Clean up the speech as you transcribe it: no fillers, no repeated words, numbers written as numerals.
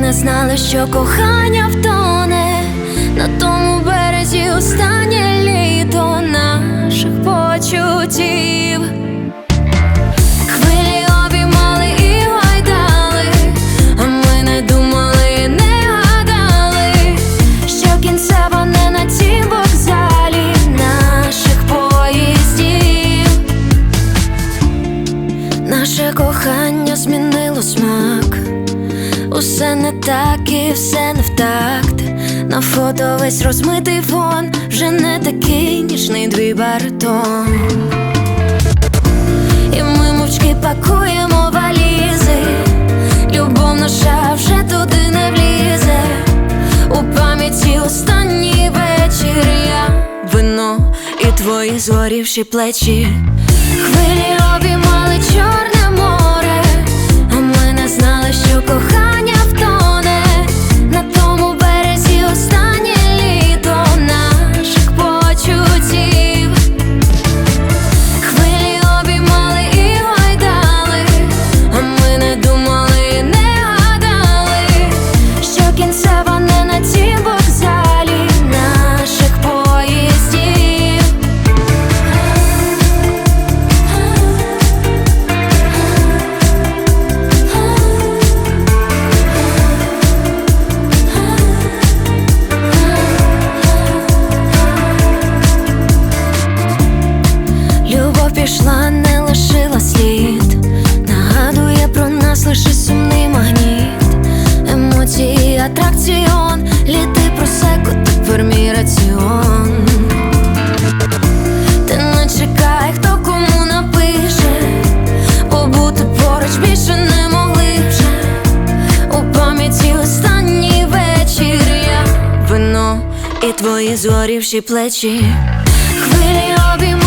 не знали, що кохання втоне на тому березі останнє літо наших почуттів. Хвилі обіймали і гойдали, а ми не думали, не гадали, що кінцева не на тім вокзалі наших поїздів. Наше кохання змінило смак, усе не так і все не в такт. На фото весь розмитий фон, вже не такий ніжний твій баритон. І ми мовчки пакуємо валізи, любов наша вже туди не влізе. У пам'яті останній вечір, я, вино і твої згорівші плечі. Хвилі обіймали Чорне море, а ми не знали, що кохання втоне на тому березі останнє літо наших почуттів. Хвилі обіймали і гойдали, а ми не думали, не гадали, що кінцева не на тім вокзалі наших поїздів. Любов пішла, не лишила слід, нагадує про нас лише сумний магніт. Емоції, атракціон, літи просеко, тепер мій раціон. Ти не чекай, хто кому напише, побути поруч більше не могли вже. У пам'яті останній вечір, я, вино і твої згорівші плечі. Хвилі обіймали